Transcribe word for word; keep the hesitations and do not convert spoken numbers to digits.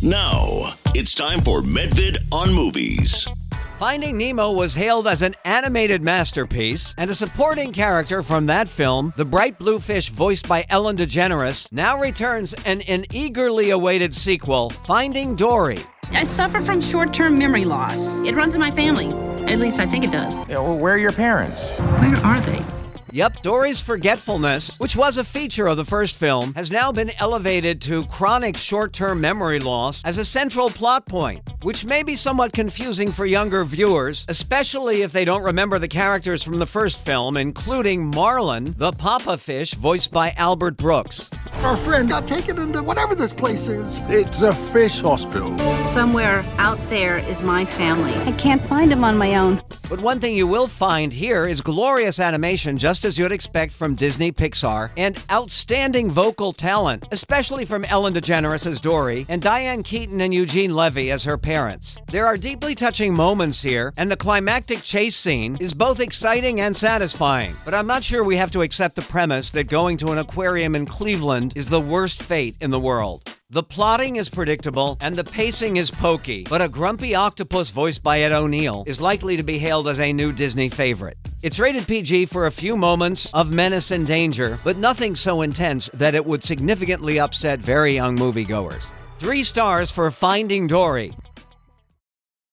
Now, it's time for Medvid on Movies. Finding Nemo was hailed as an animated masterpiece, and a supporting character from that film, the bright blue fish voiced by Ellen DeGeneres, now returns in an eagerly awaited sequel, Finding Dory. I suffer from short-term memory loss. It runs in my family. At least I think it does. Yeah, well, where are your parents? Where are they? Yep, Dory's forgetfulness, which was a feature of the first film, has now been elevated to chronic short-term memory loss as a central plot point, which may be somewhat confusing for younger viewers, especially if they don't remember the characters from the first film, including Marlin, the papa fish voiced by Albert Brooks. Our friend got taken into whatever this place is. It's a fish hospital. Somewhere out there is my family. I can't find him on my own. But one thing you will find here is glorious animation, just as you'd expect from Disney Pixar, and outstanding vocal talent, especially from Ellen DeGeneres as Dory and Diane Keaton and Eugene Levy as her parents. There are deeply touching moments here, and the climactic chase scene is both exciting and satisfying. But I'm not sure we have to accept the premise that going to an aquarium in Cleveland is the worst fate in the world. The plotting is predictable, and the pacing is pokey, but a grumpy octopus voiced by Ed O'Neill is likely to be hailed as a new Disney favorite. It's rated P G for a few moments of menace and danger, but nothing so intense that it would significantly upset very young moviegoers. Three stars for Finding Dory.